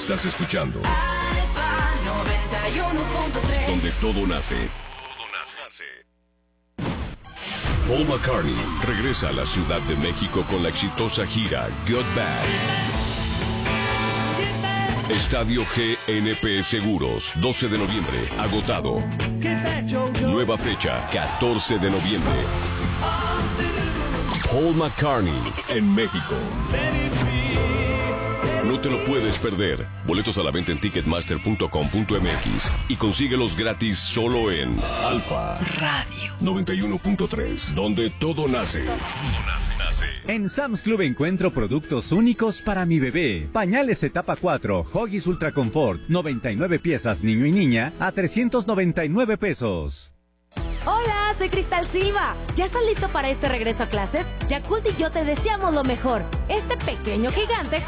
Estás escuchando Alfa 91.3, donde todo nace. Paul McCartney regresa a la Ciudad de México con la exitosa gira Got Back. Estadio GNP Seguros, 12 de noviembre, agotado. Nueva fecha, 14 de noviembre. Paul McCartney en México. No te lo puedes perder. Boletos a la venta en ticketmaster.com.mx y consíguelos gratis solo en Alfa Radio 91.3, donde todo nace. En Sam's Club encuentro productos únicos para mi bebé. Pañales etapa 4, Huggies Ultra Comfort, 99 piezas niño y niña a 399 pesos. Hola, soy Cristal Silva. ¿Ya estás listo para este regreso a clases? Yakult y yo te deseamos lo mejor. Este pequeño gigante